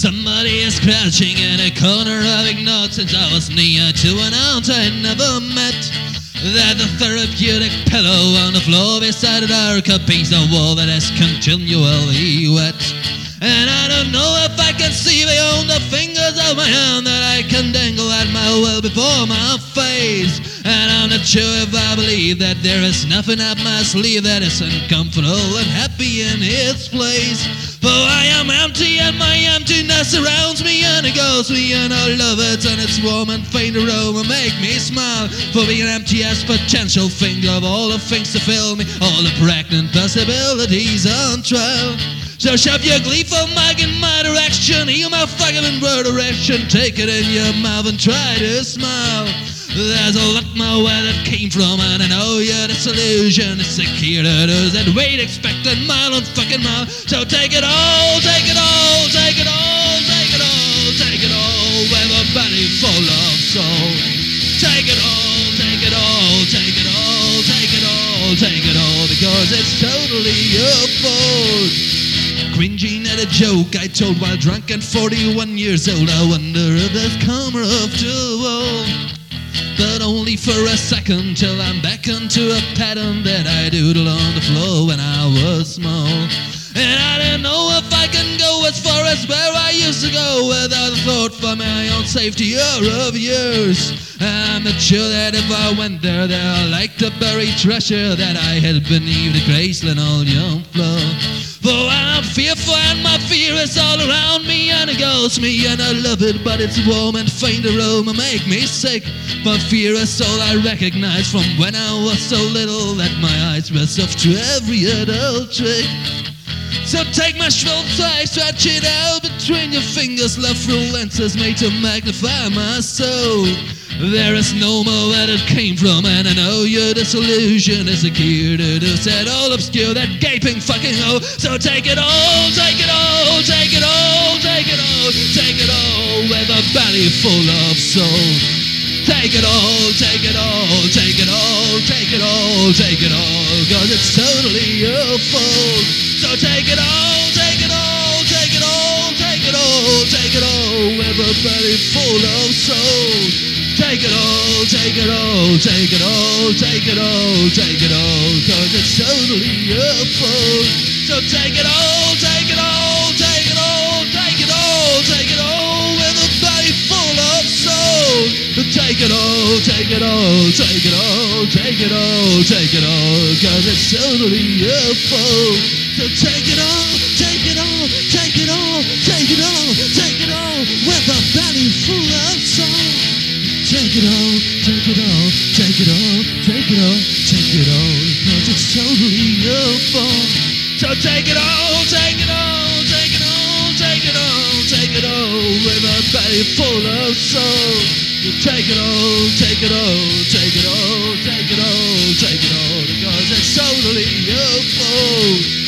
Somebody is crouching in a corner of ignored since I was near to an aunt I never met. There's a therapeutic pillow on the floor beside a dark piece of wall that is continually wet. And I don't know if I can see beyond the fingers of my hand that I can dangle at my will before my face. And I'm not sure if I believe that there is nothing up my sleeve that isn't comfortable and happy in its place. For I am empty and my emptiness surrounds me and it goes me and I love it and its warm and faint aroma make me smile. For being empty as potential finger of all the things to fill me, all the pregnant possibilities on trial. So shove your gleeful mug in my direction, heal my fucking bird erection, take it in your mouth and try to smile. There's a lot more where that came from, and I know you're disillusioned. It's the key to those that wait, expecting mile and fucking mile. So take it all, take it all, take it all, take it all, take it all, with a body full of soul. Take it all, take it all, take it all, take it all, take it all, because it's totally your fault. Cringing at a joke I told while drunk and 41 years old. I wonder if there's karma after all. But only for a second till I'm back into a pattern that I doodled on the floor when I was small. And I don't know if I can go as far as where I used to go without a thought for my own safety or of yours. I'm not sure that if I went there, I'd like to bury treasure that I hid beneath the Graceland old young floor. For I'm fearful and my fear is all around me and it goes me and I love it, but its warm and faint aroma make me sick. My fear is all I recognize from when I was so little that my eyes were soft to every adult trick. So take my shrill tie, stretch it out between your fingers, love through lenses made to magnify my soul. There is no more where it came from, and I know your disillusion is a key to do that all obscure, that gaping fucking hole. So take it all, take it all, take it all, take it all, take it all, with a belly full of soul. Take it all, take it all, take it all, take it all, take it all, cause it's totally your fault. So take it all, take it all, take it all, take it all, take it all, with a belly full of soul. Take it all, take it all, take it all, take it all, take it all, cause it's totally your fault. So take it all, take it all, take it all, take it all, take it all, with a belly full of soul. Take it all, take it all, take it all, take it all, take it all, cause it's totally your fault. So take it all, take it all, take it all, take it all, take it all, with a belly full of soul. Take it all, take it all, take it all, take it all, take it all, cause it's totally your fault. So take it all, take it all, take it all, take it all, take it all, with a belly full of soul. Take it all, take it all, take it all, take it all, take it all, because it's totally your fault.